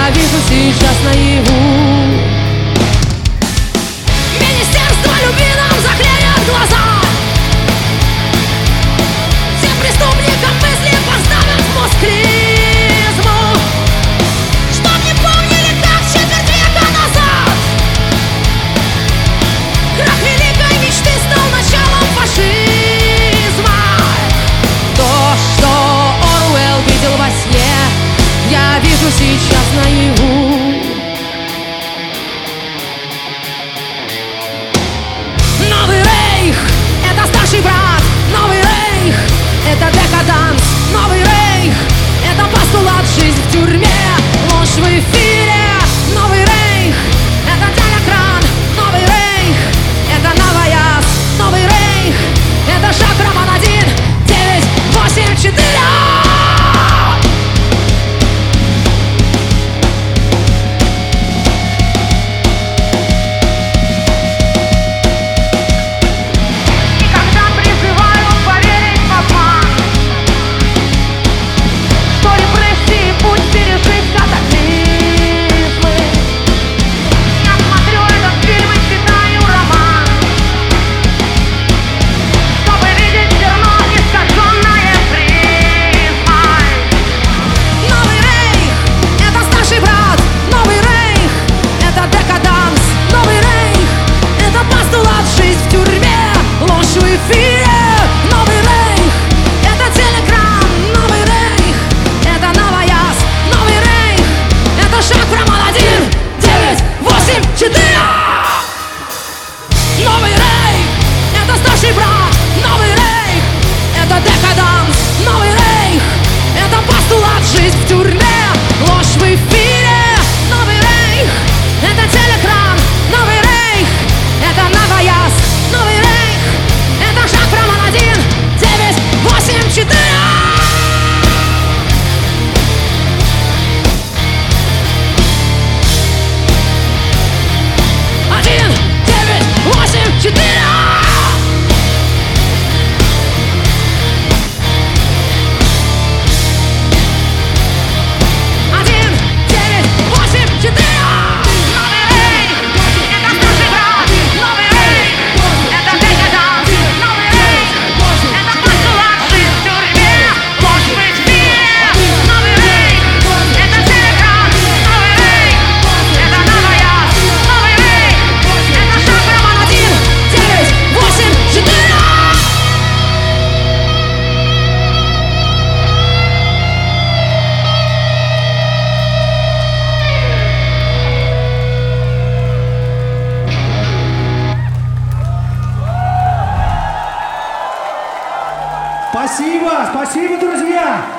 я вижу сейчас наяву. Министерство любви нам заклеят глаза, всем преступникам мысли поставят в мозг клизму, чтоб не помнили, как четверть века назад крах великой мечты стал началом фашизма. То, что Оруэлл видел во сне, я вижу сейчас наяву. Новый рейх — это старший брат. Новый рейх — это декаданс. Новый рейх — это постулат, жизнь в тюрьме, ложь в эфире. Новый рейх — это телекран. Новый рейх — это новояз. Новый рейх — это шаг Роман 1, 9, 8, 4. Спасибо, спасибо, друзья!